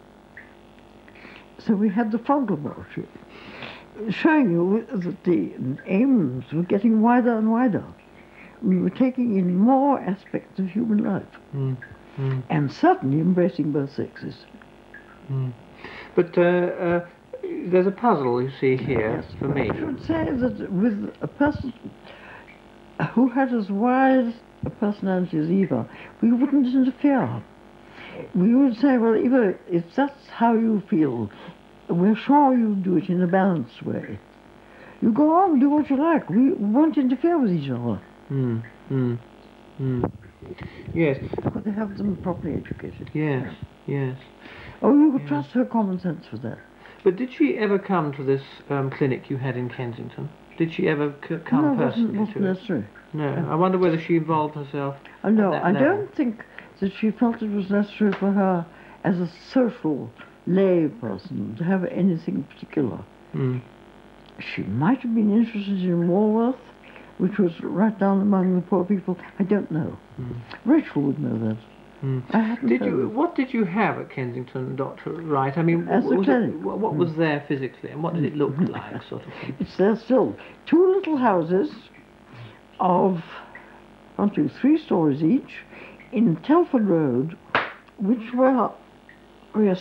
So we had the frog laboratory, showing you that the aims were getting wider and wider. We were taking in more aspects of human life, Mm. Mm. and certainly embracing both sexes. Mm. But uh, uh, there's a puzzle, you see, here, Yes. for me. I should say that with a person who had as wide a personality as Eva, we wouldn't interfere. We would say, well, Eva, if that's how you feel, we're sure you do it in a balanced way. You go on, do what you like. We won't interfere with each other. Mm. Mm. Mm. Yes, But they have them properly educated. yes, yes. Oh, you could Yeah. trust her common sense for that. But did she ever come to this um, clinic you had in Kensington? Did she ever c- come no, it wasn't, personally wasn't to it? necessary. No. I wonder whether she involved herself. Oh, no, that I level. don't think that she felt it was necessary for her as a social lay person to have anything particular. Mm. She might have been interested in Walworth, which was right down among the poor people. I don't know. Mm. Rachel would know that. Mm. I hadn't Did heard you? of it. What did you have at Kensington, Doctor Wright? I mean, As what a was, clinic. it, what, what was there physically, and what did it look like, sort of thing? It's there still. Two little houses of, one, two, three stories each in Telford Road, which were, oh yes,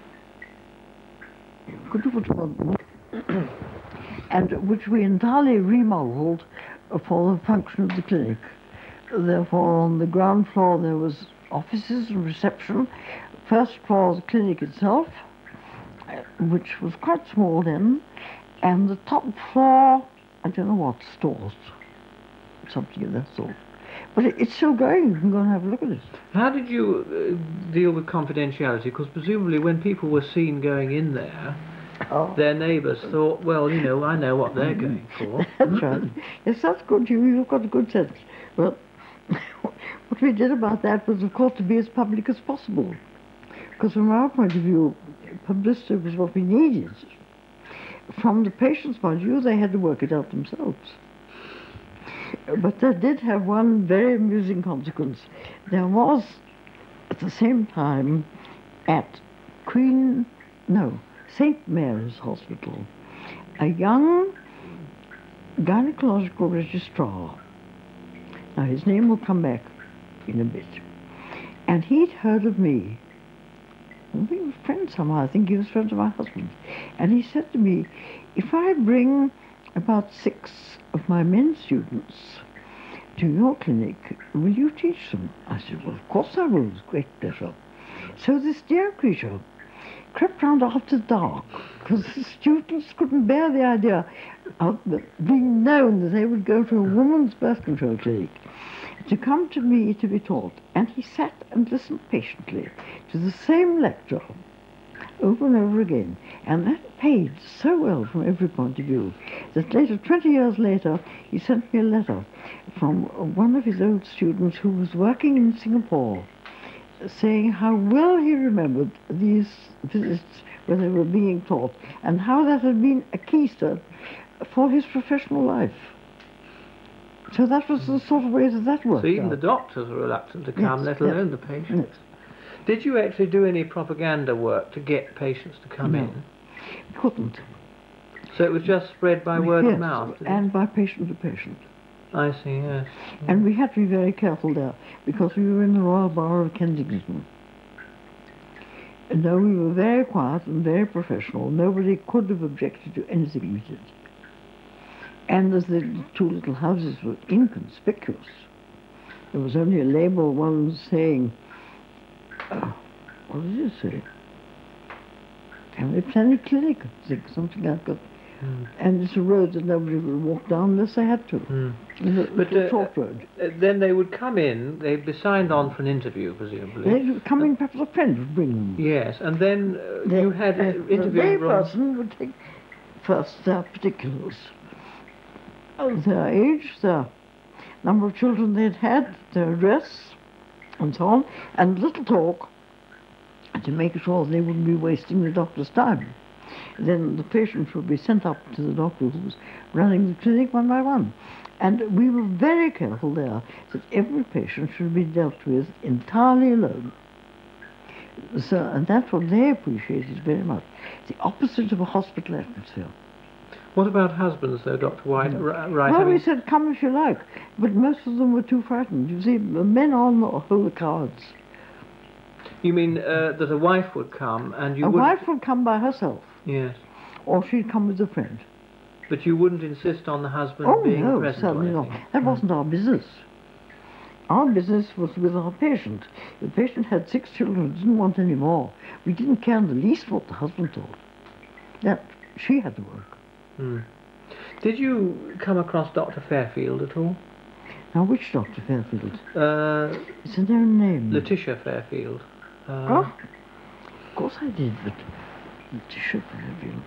could you put one? And which we entirely remodeled for the function of the clinic. Therefore, on the ground floor there was offices and reception. First floor, the clinic itself, uh, which was quite small then, and the top floor, I don't know what, stores, something of that sort. But it, it's still going. You can go and have a look at it. How did you uh, deal with confidentiality? Because presumably when people were seen going in there, Oh. their neighbours thought, well, you know, I know what they're going for. That's right. Yes, that's good. You, you've got a good sense. Well, what we did about that was, of course, to be as public as possible. Because from our point of view, publicity was what we needed. From the patient's point of view, they had to work it out themselves. But that did have one very amusing consequence. There was, at the same time, at Queen, no, Saint Mary's Hospital, a young gynecological registrar. Now, his name will come back in a bit. And he'd heard of me. We were friends somehow. I think he was friends of my husband. And he said to me, if I bring about six of my men students to your clinic, will you teach them? I said, well, of course I will, with great pleasure. So this dear creature crept round after dark, because the students couldn't bear the idea of being known that they would go to a woman's birth control clinic, to come to me to be taught. And he sat and listened patiently to the same lecture over and over again. And that paid so well from every point of view that later, twenty years later, he sent me a letter from one of his old students who was working in Singapore, saying how well he remembered these visits when they were being taught, and how that had been a keystone for his professional life. So that was the sort of way that that worked So even out. the doctors were reluctant to come, Yes, let yes, alone the patients. yes. Did you actually do any propaganda work to get patients to come No. in? Couldn't. So it was just spread by word Yes, of mouth? did it? and by patient to patient. I see, yes. And we had to be very careful there, because we were in the Royal Borough of Kensington. And though we were very quiet and very professional, nobody could have objected to anything we did. And as the two little houses were inconspicuous, there was only a label, one saying, uh, what did it say? Family Planning Clinic, I think, something like that. Mm. And it's a road that nobody would walk down unless they had to. Mm. It's a But little uh, short road. uh, then they would come in, they'd be signed on for an interview, presumably. They would come in, perhaps a friend would bring them. Yes, and then uh, The- you had uh, uh, the interviewing lay rooms. person would take first their particulars. Uh, Their age, their number of children they'd had, their address, and so on, and little talk to make sure they wouldn't be wasting the doctor's time. Then the patients would be sent up to the doctor who was running the clinic one by one. And we were very careful there that every patient should be dealt with entirely alone. So, and that's what they appreciated very much. The opposite of a hospital atmosphere. What about husbands, though, Doctor White? No. R- right. Well, I mean, we said, come if you like, but most of them were too frightened. You see, the men on hold the cards. you mean uh, that a wife would come and you A would wife would come by herself, Yes. or she'd come with a friend. But you wouldn't insist on the husband Oh, being no, present certainly or not. anything? That Mm. wasn't our business. Our business was with our patient. The patient had six children, didn't want any more. We didn't care in the least what the husband thought. That, she had to work. Mm. Did you come across Doctor Fairfield at all? Now, which Doctor Fairfield? Uh, It's a known name. Letitia Fairfield. Uh, Oh, of course I did, but Letitia Fairfield.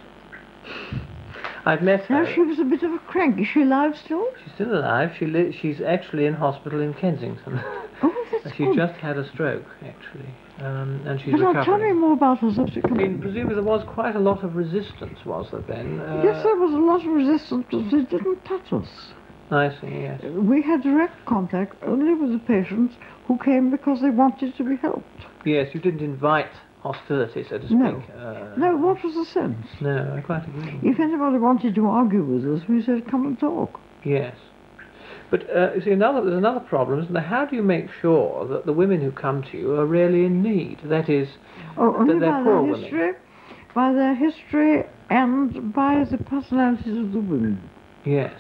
I've met her. Now, she was a bit of a crank. Is she alive still? She's still alive. She li- she's actually in hospital in Kensington. Oh, that's she good. just had a stroke, actually, um, and she's But now, tell me recovering. more about her subsequent. I mean, presumably there was quite a lot of resistance, was there then? Uh, Yes, there was a lot of resistance, but it didn't touch us. I see, yes. We had direct contact only with the patients who came because they wanted to be helped. Yes, you didn't invite hostility, so to speak. No. Uh, No, what was the sense? No, I quite agree. If anybody wanted to argue with us, we said, come and talk. Yes. But, uh, you see, another, there's another problem, isn't there? How do you make sure that the women who come to you are really in need? That is, Oh, only that they're by poor their women. history, by their history and by the personalities of the women. Yes.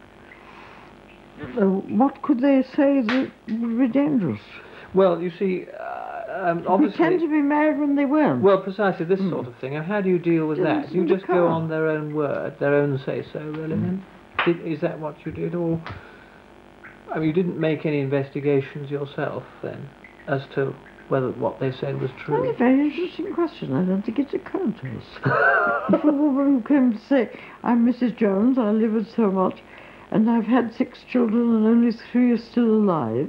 Uh, what could they say that would be dangerous? Well, you see, uh, um, We obviously... tend to be married when they weren't. Well, precisely this Mm. sort of thing. And how do you deal with Didn't that? You in the just go car. on their own word, their own say-so, really, then? Did, is that what you did, or... I mean, you didn't make any investigations yourself, then, as to whether what they said was That's true? a very interesting question. I don't think it's occurred to us. If a woman who came to say, I'm Missus Jones, I live at so much, and I've had six children and only three are still alive,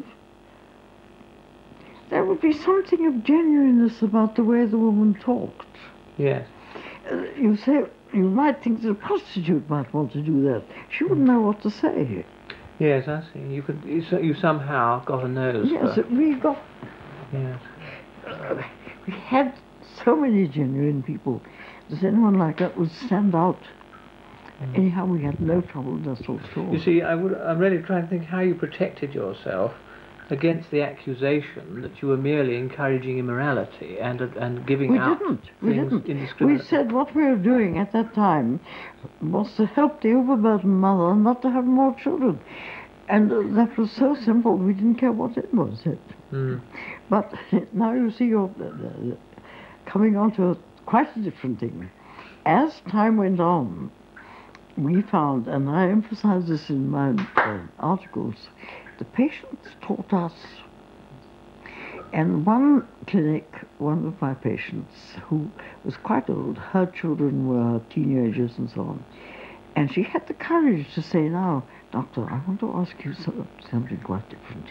there would be something of genuineness about the way the woman talked. Yes. Uh, you say, you might think that a prostitute might want to do that. She wouldn't know what to say. Yes, I see. You could. You, so- you somehow got a nose Yes, for... we got, Yes. uh, we had so many genuine people. Does anyone like that would stand out? Anyhow, we had no trouble with that sort of You see, I would, I'm really trying to think how you protected yourself against the accusation that you were merely encouraging immorality and uh, and giving We out didn't. We things didn't. We indiscriminately. said what we were doing at that time was to help the overburdened mother not to have more children. And uh, that was so simple, we didn't care what it was. It. Mm. But now you see you're uh, uh, coming on to a, quite a different thing. As time went on, we found, and I emphasize this in my uh, articles, the patients taught us. And one clinic, one of my patients, who was quite old, her children were teenagers and so on, and she had the courage to say, now, doctor, I want to ask you so, something quite different.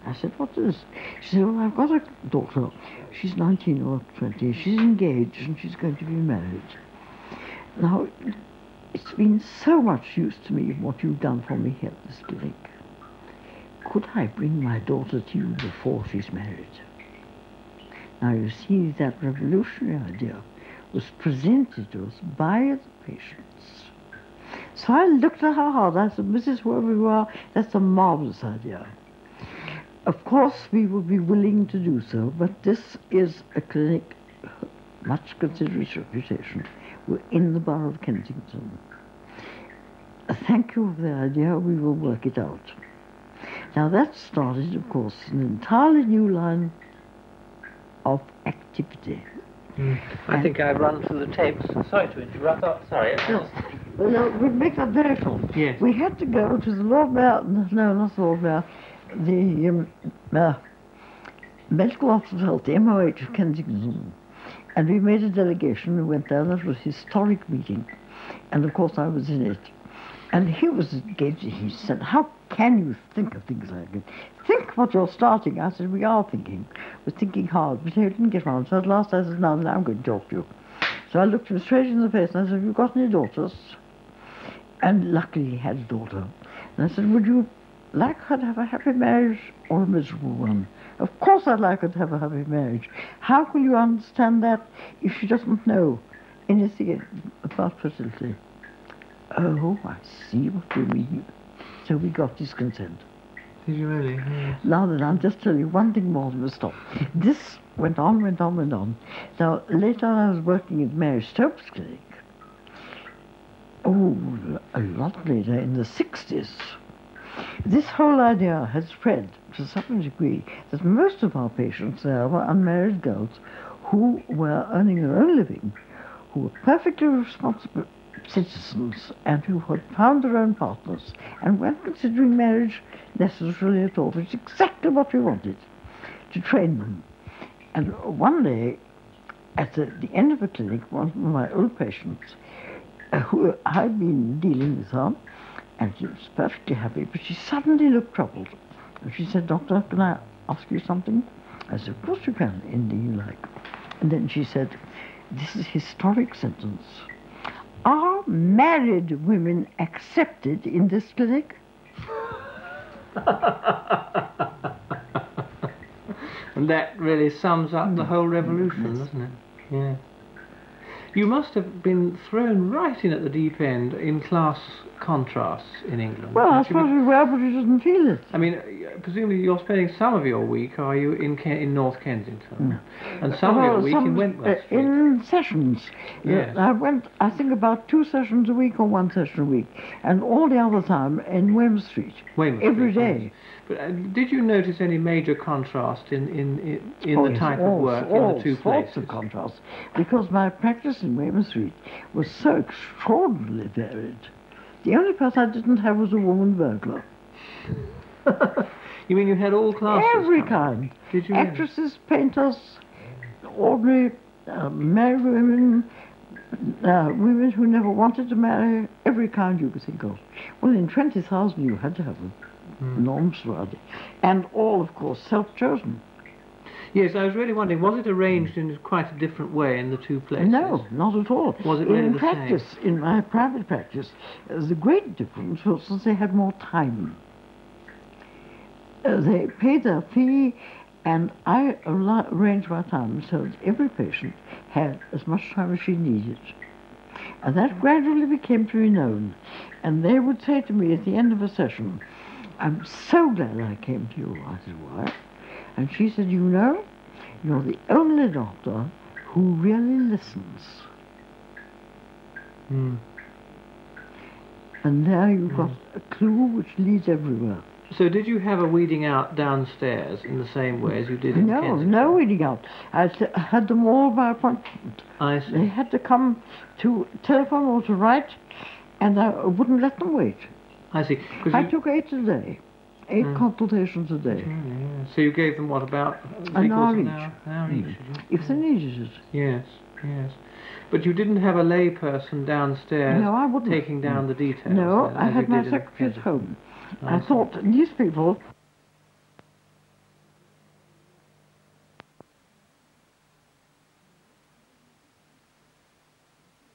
I said, what is this? She said, well, I've got a daughter. She's nineteen or twenty. She's engaged and she's going to be married. Now, it's been so much use to me what you've done for me here at this clinic. Could I bring my daughter to you before she's married? Now, you see, that revolutionary idea was presented to us by the patients. So I looked at her hard. I said, Missus Whoever you are, that's a marvellous idea. Of course, we would be willing to do so, but this is a clinic, much considered its reputation. We're in the borough of Kensington. Thank you for the idea. We will work it out. Now, that started, of course, an entirely new line of activity. Mm. I think I've run through the tapes. Sorry to interrupt. Oh, sorry. No, well, no, we make that very short. Yes. We had to go to the Lord Mayor, no, not the Lord Mayor, the um, uh, Medical Officer of Health, the M O H of Kensington, and we made a delegation. We went there. That was a historic meeting, and of course I was in it. And he was engaged. He said, "How can you think of things like it? Think what you're starting." I said, "We are thinking. We're thinking hard." But he didn't get round. So at last I said, "Now, now I'm going to talk to you." So I looked him straight in the face and I said, "Have you got any daughters?" And luckily he had a daughter. And I said, "Would you like her to have a happy marriage or a miserable one?" "Of course I'd like her to have a happy marriage. How will you understand that if she doesn't know anything about fertility?" "Oh, I see what you mean." So we got his consent. Did you really? Yes. Now then, I'll just tell you one thing more than we stop. This went on, went on, went on. Now, later I was working at Mary Stopes Clinic. Oh, a lot later, in the sixties. This whole idea has spread to such a degree that most of our patients there were unmarried girls who were earning their own living, who were perfectly responsible citizens and who had found their own partners and weren't considering marriage necessarily at all. It's exactly what we wanted, to train them. And one day, at the, the end of the clinic, one of my old patients, uh, who I'd been dealing with her, and she was perfectly happy, but she suddenly looked troubled. And she said, "Doctor, can I ask you something?" I said, "Of course you can, anything you like." And then she said, "This is a historic sentence. Are married women accepted in this clinic?" And that really sums up the whole revolution, Yes. doesn't it? Yeah. You must have been thrown right in at the deep end in class contrasts in England. Well, I Haven't you suppose been- we were, but we didn't feel it. I mean, uh, presumably you're spending some of your week, are you, in Ken- in North Kensington? And some of your Well, week some- in Wentworth uh, Street. in sessions. Yes. Uh, I went, I think, about two sessions a week or one session a week, and all the other time in Weymouth Street. Weymouth every Street, day. yes. But uh, did you notice any major contrast in, in, in, in Oh, the yes, type all, of work all in the two sorts places? of contrasts, because my practice in Weymouth Street was so extraordinarily varied. The only person I didn't have was a woman burglar. You mean you had all classes? Every coming? kind. Did you really? Actresses, painters, ordinary uh, married women, uh, women who never wanted to marry, every kind you could think of. Well, in twenty thousand you had to have an Hmm. enormous variety. And all, of course, self-chosen. Yes, I was really wondering, was it arranged in quite a different way in the two places? No, not at all. Was it really in the practice, in my private practice, uh, the great difference was that they had more time. Uh, they paid their fee, and I al- arranged my time so that every patient had as much time as she needed. And that gradually became to be known. And they would say to me at the end of a session, "I'm so glad I came to you." I said, "Why?" And she said, "You know, you're the only doctor who really listens." Hmm. And there you've got a clue which leads everywhere. So did you have a weeding out downstairs in the same way as you did in No, Kensington? no weeding out. I s- had them all by appointment. I They see. had to come to telephone or to write, and I wouldn't let them wait. I see. 'Cause I you, took eight a day, eight Mm. consultations a day, Really, yeah. So you gave them what, about An three quarters hour of an each. hour? An hour Mm. each, did you? if they needed it. Yes, yes. But you didn't have a lay person downstairs No, I wouldn't. taking down the details? No, then, I as had you my did in secretary at Kensington? home. I I see. thought these people